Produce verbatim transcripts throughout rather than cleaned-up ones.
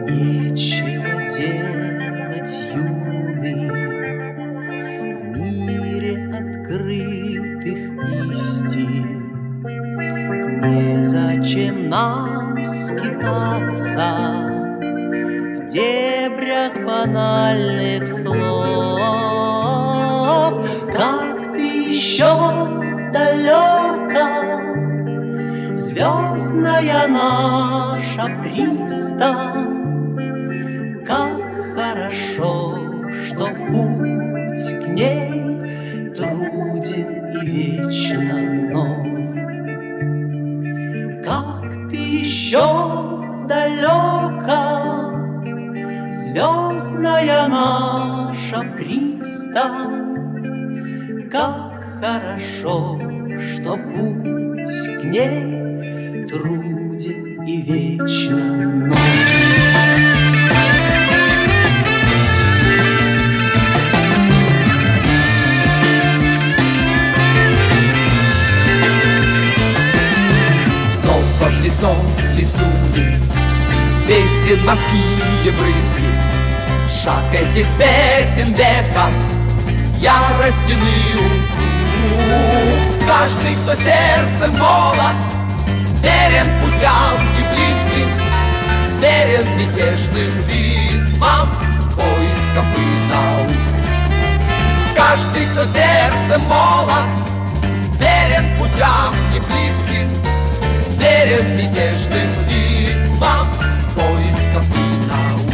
Нечего делать, юный, в мире открытых истин. Незачем нам скитаться в дебрях банальных слов. Как ты еще далеко, звездная наша пристань. Как хорошо, что путь к ней труден и вечно нов. Как ты еще далеко, звездная наша пристань. Как хорошо, что путь к ней труден и вечно нов. Лицом листуны песен морские брызги. Шаг этих песен веком яростен и упруг. Каждый, кто сердцем молод, верен путям и близким, верен мятежным ритмам поисков и наук. Каждый, кто сердцем молод, верен путям и близким, верен мятежным ритмам поисков и наук.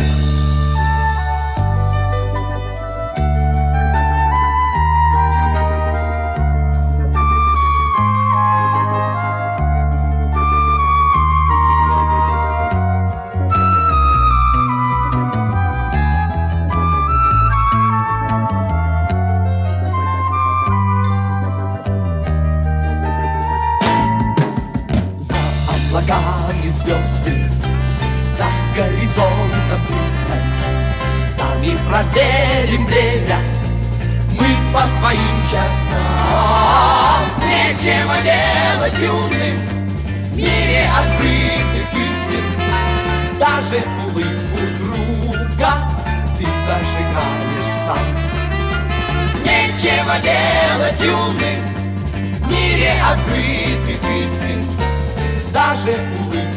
Облаками звезды, за горизонтом пристань. Сами проверим время, мы по своим часам. Нечего делать юным в мире открытых истин. Даже улыбку друга ты зажигаешь сам. Нечего делать юным в мире открытых истин. Даже улыбку